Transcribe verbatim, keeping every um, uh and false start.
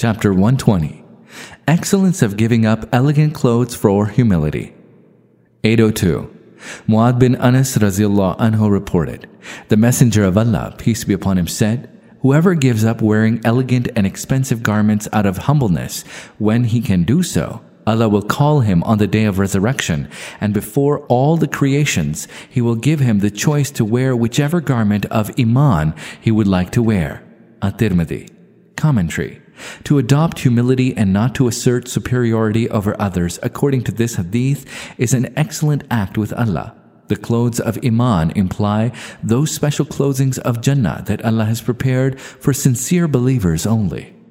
Chapter one twenty. Excellence of giving up elegant clothes for humility. eight oh two. Mu'adh bin Anas Razillah anhu reported, the Messenger of Allah, peace be upon him, said, whoever gives up wearing elegant and expensive garments out of humbleness, when he can do so, Allah will call him on the day of resurrection, and before all the creations, He will give him the choice to wear whichever garment of Iman he would like to wear. At-Tirmidhi. Commentary. To adopt humility and not to assert superiority over others, according to this hadith, is an excellent act with Allah. The clothes of Iman imply those special clothings of Jannah that Allah has prepared for sincere believers only.